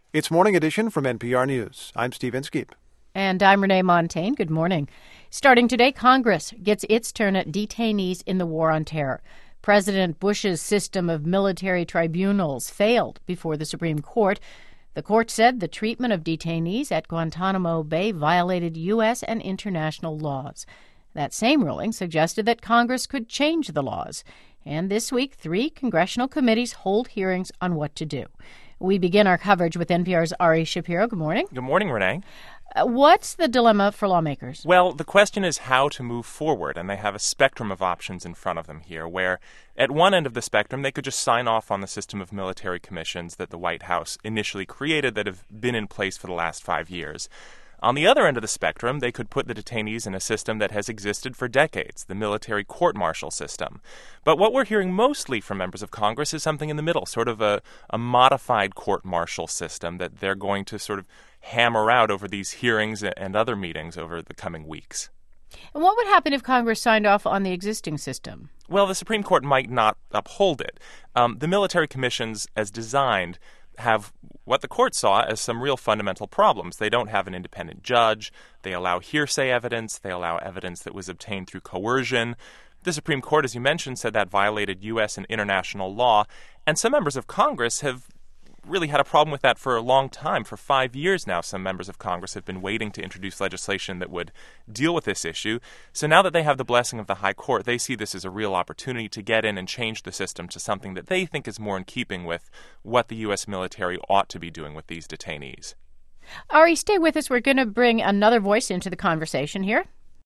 It's Morning Edition from NPR News. I'm Steve Inskeep. And I'm Renee Montagne. Good morning. Starting today, Congress gets its turn at detainees in the war on terror. President Bush's system of military tribunals failed before the Supreme Court. The court said the treatment of detainees at Guantanamo Bay violated U.S. and international laws. That same ruling suggested that Congress could change the laws. And this week, 3 congressional committees hold hearings on what to do. We begin our coverage with NPR's Ari Shapiro. Good morning. Good morning, Renee. What's the dilemma for lawmakers? Well, the question is how to move forward, and they have a spectrum of options in front of them here, where at one end of the spectrum, they could just sign off on the system of military commissions that the White House initially created that have been in place for the last 5 years. On the other end of the spectrum, they could put the detainees in a system that has existed for decades, the military court-martial system. But what we're hearing mostly from members of Congress is something in the middle, sort of a modified court-martial system that they're going to sort of hammer out over these hearings and other meetings over the coming weeks. And what would happen if Congress signed off on the existing system? Well, the Supreme Court might not uphold it. The military commissions, as designed, have what the court saw as some real fundamental problems. They don't have an independent judge. They allow hearsay evidence. They allow evidence that was obtained through coercion. The Supreme Court, as you mentioned, said that violated U.S. and international law. And some members of Congress have really had a problem with that for a long time. For 5 years now, some members of Congress have been waiting to introduce legislation that would deal with this issue. So now that they have the blessing of the High Court, they see this as a real opportunity to get in and change the system to something that they think is more in keeping with what the U.S. military ought to be doing with these detainees. Ari, stay with us. We're going to bring another voice into the conversation here.